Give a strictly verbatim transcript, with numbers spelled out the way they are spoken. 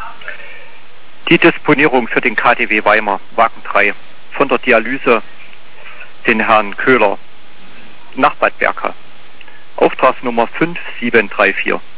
Die Disponierung für den K D W Weimar, Wagen drei, von der Dialyse, den Herrn Köhler, nach Bad Berka. Auftragsnummer fünf sieben drei vier.